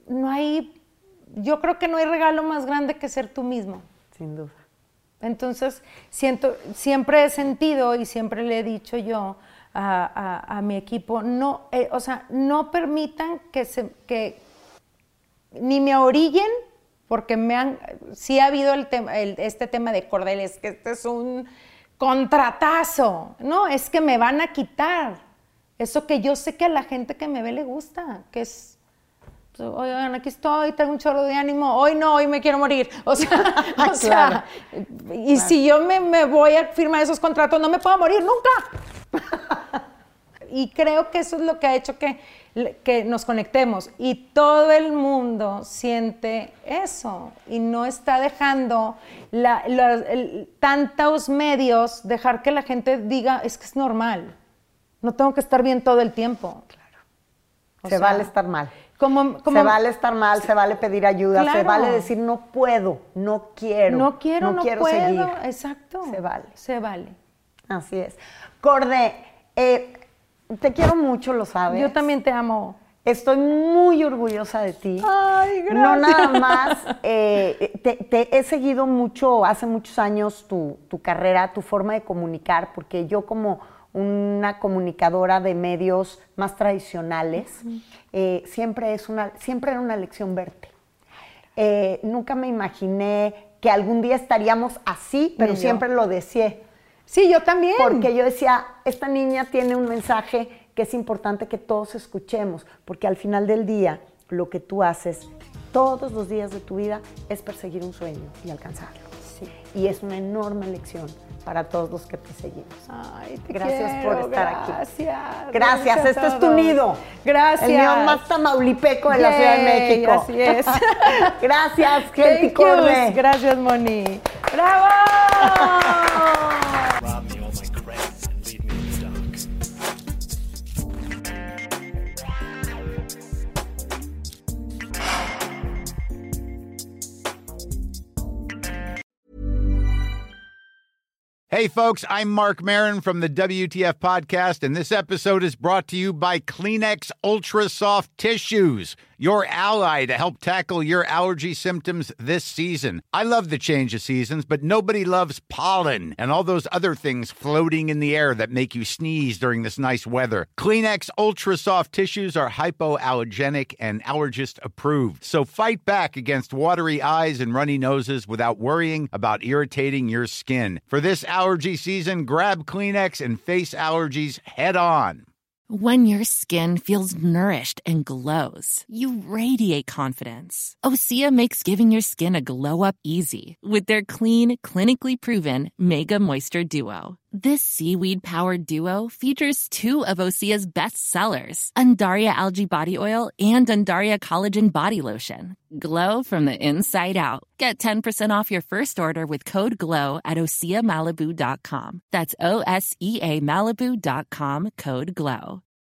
yo creo que no hay regalo más grande que ser tú mismo. Sin duda. Entonces, siempre he sentido y siempre le he dicho yo a mi equipo, no permitan que ni me orillen, porque sí ha habido este tema de Cordeles, que este es un contratazo. No, es que me van a quitar eso que yo sé que a la gente que me ve le gusta, que es, oigan, aquí estoy, tengo un chorro de ánimo, hoy me quiero morir. Claro. Y si yo me voy a firmar esos contratos, no me puedo morir nunca. Y creo que eso es lo que ha hecho que nos conectemos. Y todo el mundo siente eso y no está dejando tantos medios dejar que la gente diga, es que es normal, no tengo que estar bien todo el tiempo. Claro. Vale estar mal. Se vale estar mal, se vale pedir ayuda, claro. Se vale decir no puedo, no quiero. No puedo, seguir. Exacto. Se vale. Así es. Corde, te quiero mucho, lo sabes. Yo también te amo. Estoy muy orgullosa de ti. Ay, gracias. No nada más, te he seguido mucho, hace muchos años, tu carrera, tu forma de comunicar, porque yo como una comunicadora de medios más tradicionales, siempre era una lección verte. Nunca me imaginé que algún día estaríamos así, pero siempre lo deseé. Sí, yo también. Porque yo decía, esta niña tiene un mensaje que es importante que todos escuchemos, porque al final del día, lo que tú haces todos los días de tu vida es perseguir un sueño y alcanzarlo. Sí. Y es una enorme lección para todos los que te seguimos. Ay, gracias por estar aquí. Gracias. Este es tu nido. Gracias. El nido más tamaulipeco de la Ciudad de México. Así es. Gracias, Kelty Corde. Gracias, Moni. ¡Bravo! Hey, folks, I'm Mark Maron from the WTF Podcast, and this episode is brought to you by Kleenex Ultra Soft Tissues, your ally to help tackle your allergy symptoms this season. I love the change of seasons, but nobody loves pollen and all those other things floating in the air that make you sneeze during this nice weather. Kleenex Ultra Soft Tissues are hypoallergenic and allergist approved, so fight back against watery eyes and runny noses without worrying about irritating your skin. For this allergy season, grab Kleenex and face allergies head on. When your skin feels nourished and glows, you radiate confidence. Osea makes giving your skin a glow-up easy with their clean, clinically proven Mega Moisture Duo. This seaweed-powered duo features two of Osea's best sellers, Undaria Algae Body Oil and Undaria Collagen Body Lotion. Glow from the inside out. Get 10% off your first order with code GLOW at OseaMalibu.com. That's OSEAMalibu.com, code GLOW.